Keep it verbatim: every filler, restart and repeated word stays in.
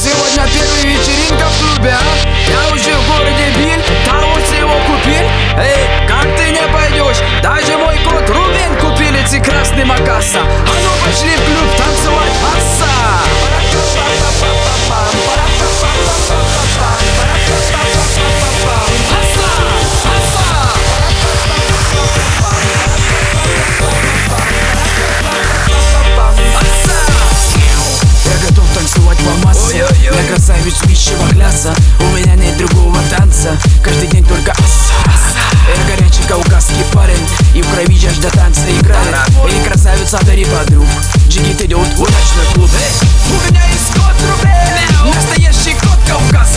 Сегодня первая вечеринка в клубе, а? Я уже в городе Биль, того всего купил. Эй, как ты не пойдешь? Даже мой кот Рубин купил эти красные макаса. А ну пошли в клуб танцевать, асса! Я красавец нищего класса, у меня нет другого танца. Каждый день только асса. Я горячий кавказский парень, и в крови жажда танца играет. Эй, красавица, бери подруг, джигит идет в ночной клуб. У меня есть кот Рубин, настоящий кот Кавказ.